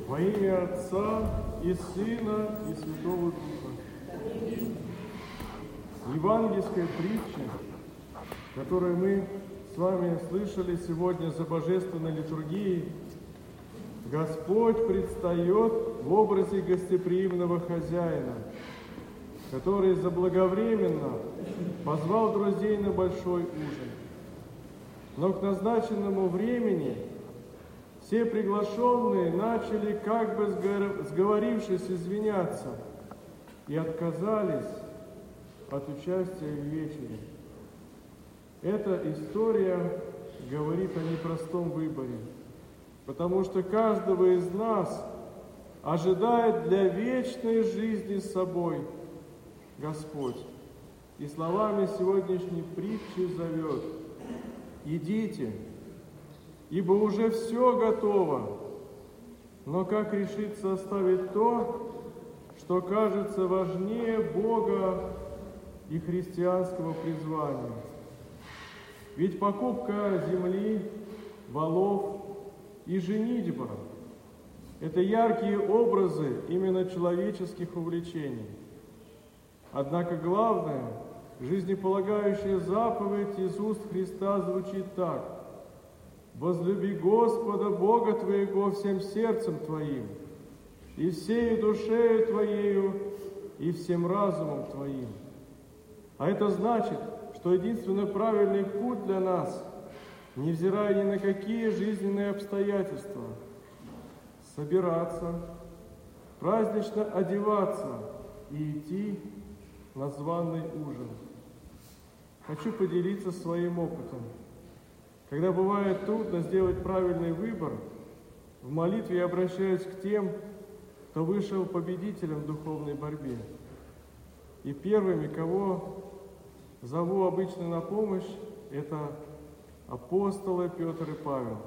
Во имя Отца и Сына и Святого Духа. Евангельская притча, которую мы с вами слышали сегодня за божественной литургией, Господь предстает в образе гостеприимного хозяина, который заблаговременно позвал друзей на большой ужин. Но к назначенному времени все приглашенные начали, как бы сговорившись, извиняться и отказались от участия в вечере. Эта история говорит о непростом выборе, потому что каждого из нас ожидает для вечной жизни с собой Господь. И словами сегодняшней притчи зовет: «Идите, ибо уже все готово». Но как решиться оставить то, что кажется важнее Бога и христианского призвания? Ведь покупка земли, валов и женитьба – это яркие образы именно человеческих увлечений. Однако главная, жизнеполагающая заповедь из уст Христа звучит так: «Возлюби Господа Бога твоего всем сердцем твоим, и всею душею твоею, и всем разумом твоим». А это значит, что единственно правильный путь для нас, невзирая ни на какие жизненные обстоятельства, собираться, празднично одеваться и идти на званый ужин. Хочу поделиться своим опытом. Когда бывает трудно сделать правильный выбор, в молитве я обращаюсь к тем, кто вышел победителем в духовной борьбе. И первыми, кого зову обычно на помощь, это апостолы Петр и Павел.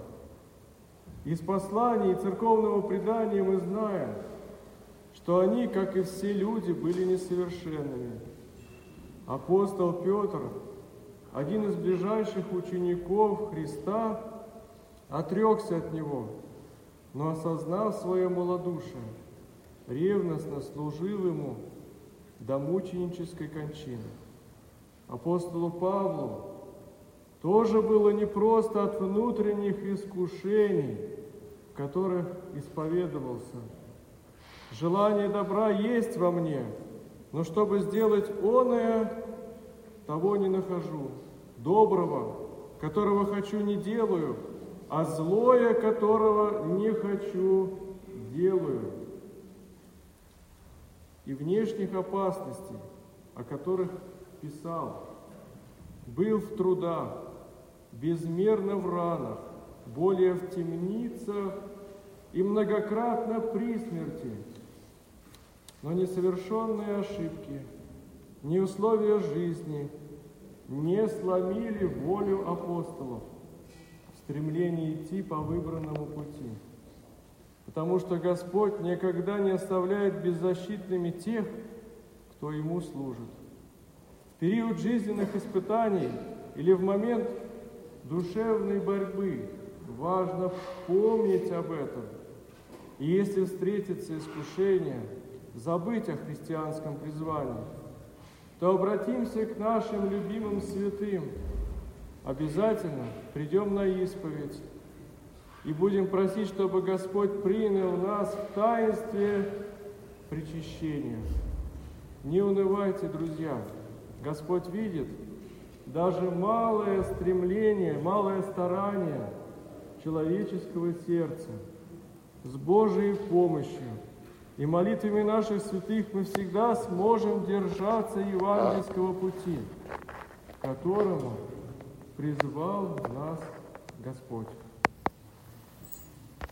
Из посланий и церковного предания мы знаем, что они, как и все люди, были несовершенными. Апостол Петр, один из ближайших учеников Христа, отрекся от Него, но, осознав свое малодушие, ревностно служил Ему до мученической кончины. Апостолу Павлу тоже было непросто от внутренних искушений, в которых исповедовался. «Желание добра есть во мне, но чтобы сделать оное, того не нахожу. Доброго, которого хочу, не делаю, а злое, которого не хочу, делаю». И внешних опасностей, о которых писал: «Был в трудах, безмерно в ранах, более в темницах и многократно при смерти». Но несовершенные ошибки, ни условия жизни не сломили волю апостолов в стремлении идти по выбранному пути. Потому что Господь никогда не оставляет беззащитными тех, кто Ему служит. В период жизненных испытаний или в момент душевной борьбы важно помнить об этом. И если встретится искушение забыть о христианском призвании, то обратимся к нашим любимым святым. Обязательно придем на исповедь и будем просить, чтобы Господь принял нас в таинстве причащения. Не унывайте, друзья. Господь видит даже малое стремление, малое старание человеческого сердца. С Божией помощью и молитвами наших святых мы всегда сможем держаться евангельского пути, к которому призвал нас Господь.